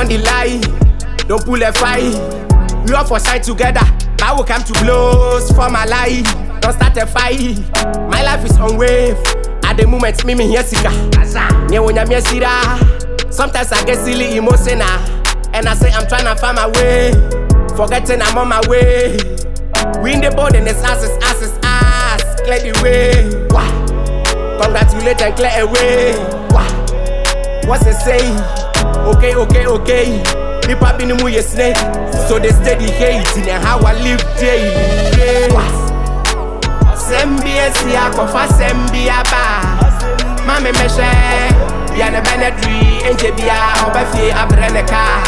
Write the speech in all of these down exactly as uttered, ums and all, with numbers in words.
on the line. Don't pull a fight. We all for shine together. I will come to blows for my life. Don't start a fight. My life is on wave. At the moment, me me here sika. Sometimes I get silly emotional, and I say I'm trying to find my way. Forgetting I'm on my way. We in the board and it's ass, it's ass, it's ass. Clear the way. Wah. Congratulate and clear away. Wah. What's it saying? Okay, okay, okay. People been in your snake, so they steady hating and how I live day. Sembia siya kofa sembia ba. Mame meshe, biane benedri enje bia obafie abreneka.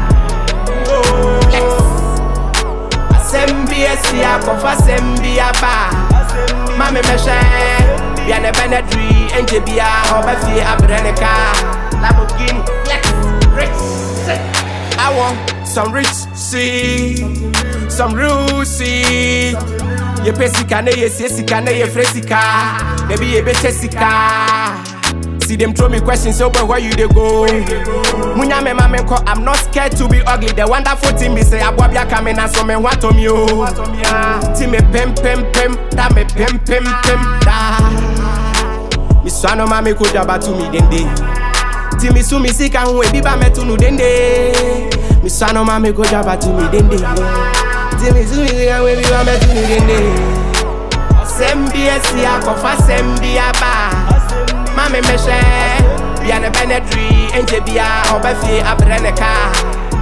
Sembia siya kofa sembia ba. Mame meshe, biane benedri enje bia obafie abreneka. Lamborghini, flex, rich. I want some rich, see, some real, see. Ye pesika ne ye sesika ne ye fresika. Maybe ye be tesika. See them throw me questions, so but where you they go? Munya me mama ko, I'm not scared to be ugly. The wonderful thing me say abwabia coming and so me want to me oh. Ti me pem pem pem, da me pem pem pem da. Mi swano mama ko jaba to me dende. Ti mi su mi sika hu e biba me to nu dende. Mi swano mama ko jaba to me dende. Ti mi su mi sika hu e biba me to nu dende. Sembia siya kofa sembia ba. Mame meshe, biane benedri enje bia obafie abreneka.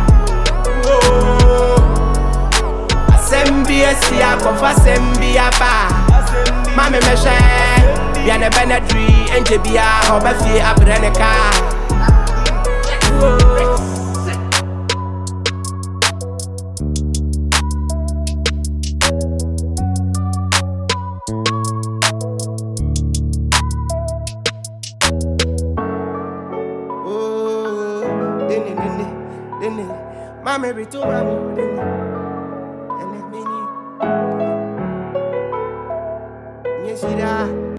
Sembia siya kofa sembia ba. Mame meshe, biane benedri enje bia obafie abreneka. Mama be to mama, and let me. Yes,